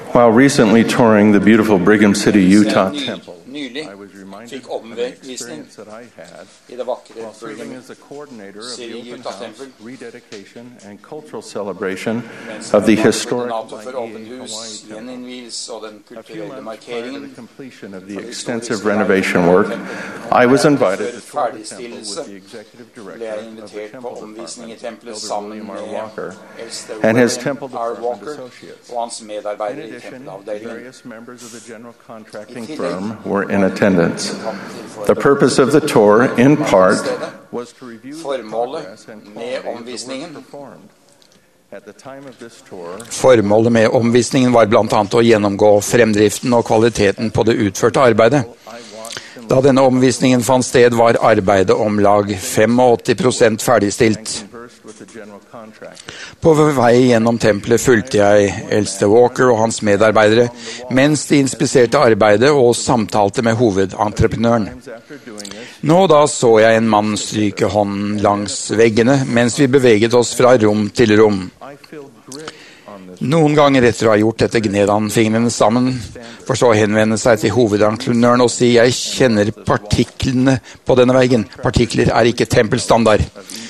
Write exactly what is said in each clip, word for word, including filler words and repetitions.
While recently touring the beautiful Brigham City, Utah temple, Nylig I was reminded fikk of an omvisning experience that I had I det vakre while serving Brigham as the coordinator of City, the open Utah house, temple. rededication, and cultural celebration Mens of the det var historic koordinator for Hawaii åpent hus, temple. gjeninnvielse og den A few kulturelle months prior to markeringen. the completion of the for det extensive historiske renovation arbeidet work, på tempelet. I was invited Før to tour the temple ferdigstillelse with the executive ble director jeg of the invitert på temple omvisning i department, tempelet Elder sammen William med R. Walker, eldste and his William temple R. department Walker associates. og hans In medarbeidere i addition, tempelavdelingen. various members of the general I contracting tillegg firm were in attendance. for The purpose of the tour, in part, was to review the Formålet progress and med quality of the omvisningen work performed. At the time of this tour, Formålet med omvisningen var blant annet å gjennomgå fremdriften og kvaliteten på det utførte arbeidet. Da denne omvisningen fant sted, var arbeidet om lag åttifem prosent ferdigstilt. conversed with the general contractor. På vei gjennom tempelet fulgte jeg eldste Walker og hans medarbeidere, mens de inspiserte arbeidet og samtalte med hovedentreprenøren. Times after doing this, Nå og da så jeg en mann stryke hånden langs veggene, mens vi beveget oss fra rom til rom. I feel grit on this. Noen ganger etter å ha gjort dette gned han fingrene sammen, for så å henvende seg til hovedentreprenøren og si: jeg kjenner partiklene på denne veggen. Partikler er ikke tempelstandard.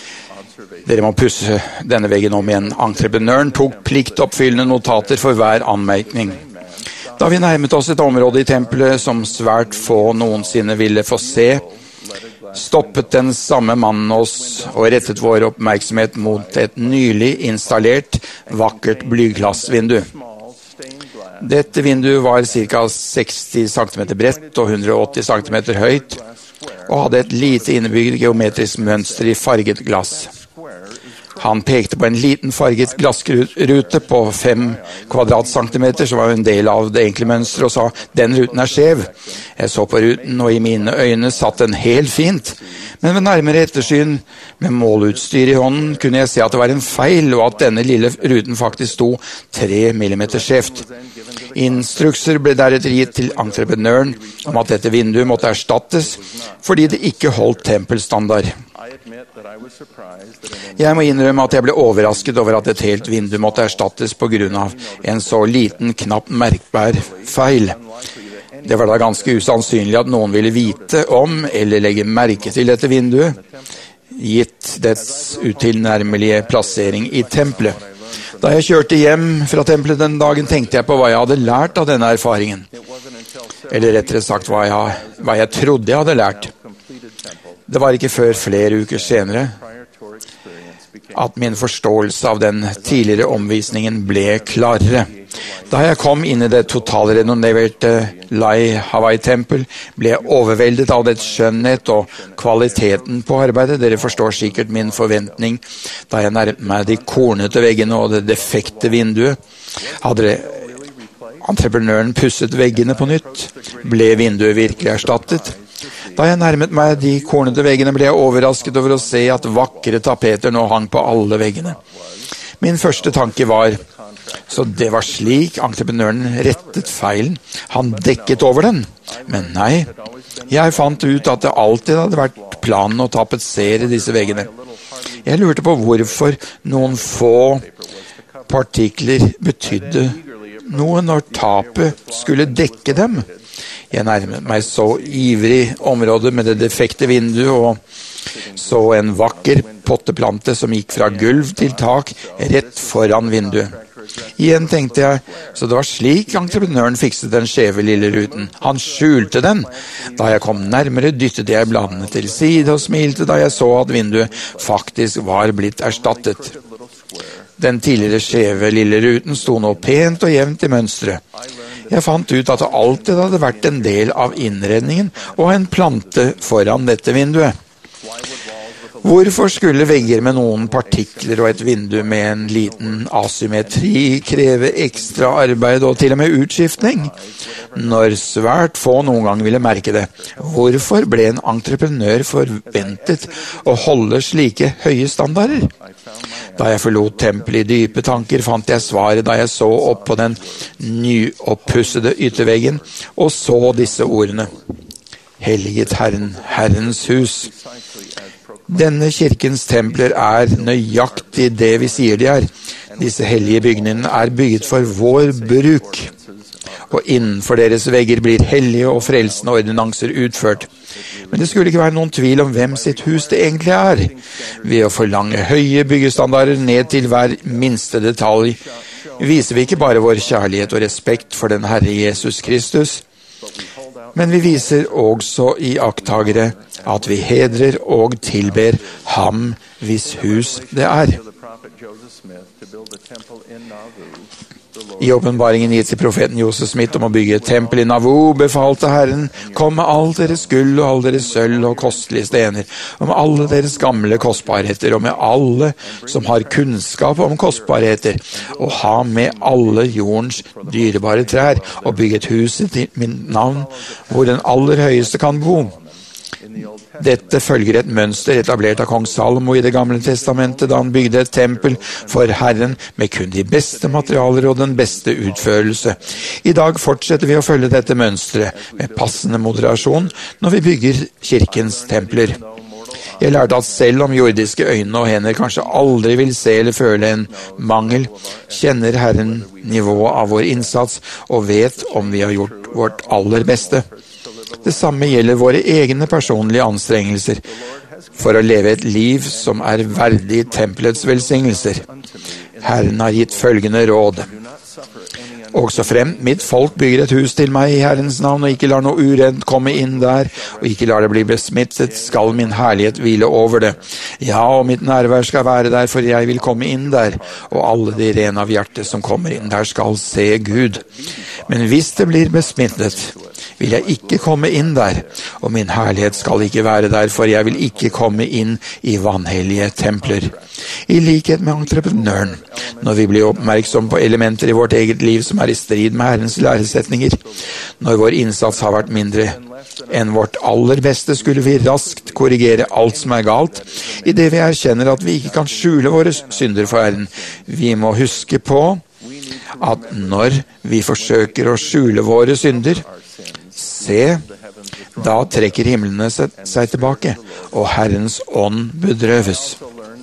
Dere må pusse denne veggen om igjen. Entreprenøren tok pliktoppfyllende notater for hver anmerkning. Da vi nærmet oss et område i tempelet som svært få noensinne ville få se, stoppet den samme mannen oss og rettet vår oppmerksomhet mot et nylig installert, vakkert blyglassvindu. Small stained glass Dette vinduet var ca. seksti centimeter bredt og hundre og åtti centimeter høyt, og hadde et lite innebygd geometrisk mønster i farget glass. square is Han pekte på en liten farget glassrute på fem kvadratcentimeter, som var en del av det enkle mønstret, og sa: den ruten er skjev. Jeg så på ruten, og i mine øyne satt den helt fint. Men ved nærmere ettersyn, med målutstyr i hånden, kunne jeg se at det var en feil, og at denne lille ruten faktisk sto tre millimeter skjevt. Instrukser ble deretter gitt til entreprenøren om at dette vinduet måtte erstattes, fordi det ikke holdt tempelstandard. I admit that I was surprised that an Jeg må innrømme at jeg ble overrasket over at et helt vindu måtte erstattes på grunn av en så liten, knapt merkbar feil. Det var da ganske usannsynlig at noen ville vite om eller legge merke til dette vinduet, gitt dets utilnærmelige plassering i tempelet. Da jeg kjørte hjem fra tempelet den dagen, tenkte jeg på hva jeg hadde lært av denne erfaringen. Eller rettere sagt hva jeg, hva jeg trodde jeg hadde lært. completed temple Det var ikke før flere uker senere prior tour experience became at min forståelse av den tidligere omvisningen ble klarere. Da jeg kom inn i det totalrenoverte Lai Hawaii-tempel, ble jeg overveldet av dets skjønnhet og kvaliteten på arbeidet. Dere forstår sikkert min forventning da jeg nærmet meg de kornete veggene og det defekte vinduet. Hadde det entreprenøren pusset veggene på nytt, ble vinduet virkelig erstattet. Da jeg nærmet meg de kornete veggene, ble jeg overrasket over å se at vakre tapeter nå hang på alle veggene. Min første tanke var: så det var slik entreprenøren rettet feilen. Han dekket over den. Men nei, jeg fant ut at det alltid hadde vært planen å tapetsere disse veggene. Jeg lurte på hvorfor noen få partikler betydde noe når tapet skulle dekke dem. Jeg nærmet meg så ivrig området med det defekte vinduet og så en vakker potteplante som gikk fra gulv til tak rett foran vinduet. Igjen tenkte jeg, så det var slik entreprenøren fikset den skjeve lille ruten. Han skjulte den. Da jeg kom nærmere, dyttet jeg bladene til side og smilte da jeg så at vinduet faktisk var blitt erstattet. Den tidligere skjeve lille ruten sto nå pent og jevnt i mønstret. Jeg fant ut at det alltid hadde vært en del av innredningen og en plante foran dette vinduet. Hvorfor skulle vegger med noen partikler og et vindu med en liten asymmetri kreve ekstra arbeid og til og med utskiftning, når svært få noen gang ville merke det? Hvorfor ble en entreprenør forventet å holde slike høye standarder? Da jeg forlot tempelet i dype tanker, fant jeg svaret da jeg så opp på den nyoppussede ytterveggen og så disse ordene: Helliget Herren, Herrens hus. Denne kirkens templer er nøyaktig det vi sier de er. Disse hellige bygningene er bygget for vår bruk. og innenfor deres vegger blir hellige og frelsende ordinanser utført. Men det skulle ikke være noen tvil om hvem sitt hus det egentlig er. Ved å forlange høye byggestandarder ned til hver minste detalj, viser vi ikke bare vår kjærlighet og respekt for den Herre Jesus Kristus, men vi viser også i akttagere at vi hedrer og tilber ham hvis hus det er. I åpenbaringen gitt til profeten Josef Smith om å bygge et tempel i Nauvoo, befalte Herren: kom med all deres gull og all deres sølv og kostelige stener, og med alle deres gamle kostbarheter, og med alle som har kunnskap om kostbarheter, og ha med alle jordens dyrebare trær, og bygge et hus til mitt navn, hvor den aller høyeste kan bo. Dette følger et mønster etablert av kong Salomo i det gamle testamentet, da han bygde et tempel for Herren med kun de beste materialer og den beste utførelse. I dag fortsetter vi å følge dette mønstret med passende moderasjon når vi bygger kirkens templer. Jeg lærte at selv om jordiske øyne og hender kanskje aldri vil se eller føle en mangel, kjenner Herren nivået av vår innsats og vet om vi har gjort vårt aller beste. Det samme gjelder våre egne personlige anstrengelser for å leve et liv som er verdig tempelets velsignelser. Herren har gitt følgende råd: også frem, mitt folk bygger et hus til meg i Herrens navn, og ikke lar noe urent komme inn der, og ikke lar det bli besmittet, skal min herlighet hvile over det. Ja, og mitt nærvær skal være der, for jeg vil komme inn der, og alle de rene av hjertet som kommer inn der skal se Gud. Men hvis det blir besmittet, vil jeg ikke komme inn der, og min herlighet skal ikke være der, for jeg vil ikke komme inn i vanhellige templer. I likhet med entreprenøren, når vi blir oppmerksom på elementer i vårt eget liv som er i strid med Herrens læresetninger, når vår innsats har vært mindre enn vårt aller beste, skulle vi raskt korrigere alt som er galt, i det vi erkjenner at vi ikke kan skjule våre synder for Herren. Vi må huske på at når vi forsøker å skjule våre synder, se, da trekker himmelene seg tilbake, og Herrens ånd bedrøves.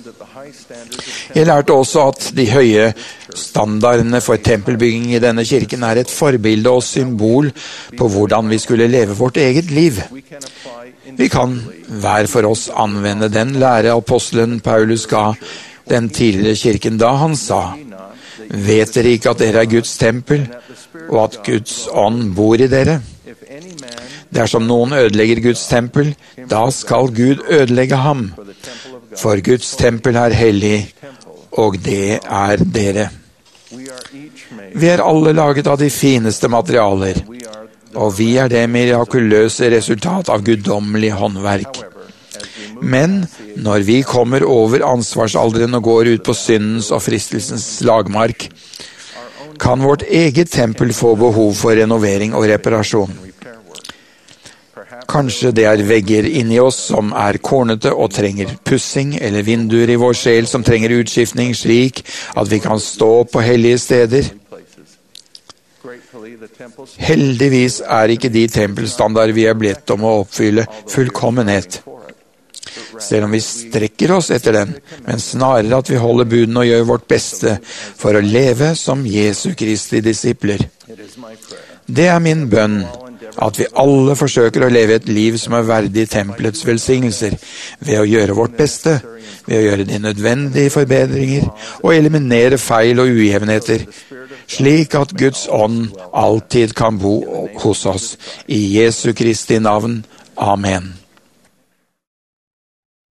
Jeg lærte også at de høye standardene for tempelbygging i denne kirken er et forbilde og symbol på hvordan vi skulle leve vårt eget liv. Vi kan hver for oss anvende den lære apostelen Paulus ga den tidligere kirken da han sa: vet dere ikke at dere er Guds tempel, og at Guds ånd bor i dere? Dersom noen ødelegger Guds tempel, da skal Gud ødelegge ham. For Guds tempel er hellig, og det er dere. Vi er alle laget av de fineste materialer, og vi er det mirakuløse resultat av guddommelig håndverk. Men når vi kommer over ansvarsalderen og går ut på syndens og fristelsens slagmark, kan vårt eget tempel få behov for renovering og reparasjon. Kanskje det er vegger inni oss som er kornete og trenger pussing, eller vinduer i vår sjel som trenger utskiftning, slik at vi kan stå på hellige steder. Heldigvis er ikke de tempelstandarder vi er blitt om å oppfylle fullkommenhet, selv om vi strekker oss etter den, men snarere at vi holder buden og gjør vårt beste for å leve som Jesu Kristi disipler. Det er min bønn, at vi alle forsøker å leve et liv som er verdig tempelets velsignelser, ved å gjøre vårt beste, ved å gjøre de nødvendige forbedringer, og eliminere feil og ujevnheter, slik at Guds ånd alltid kan bo hos oss. I Jesu Kristi navn. Amen.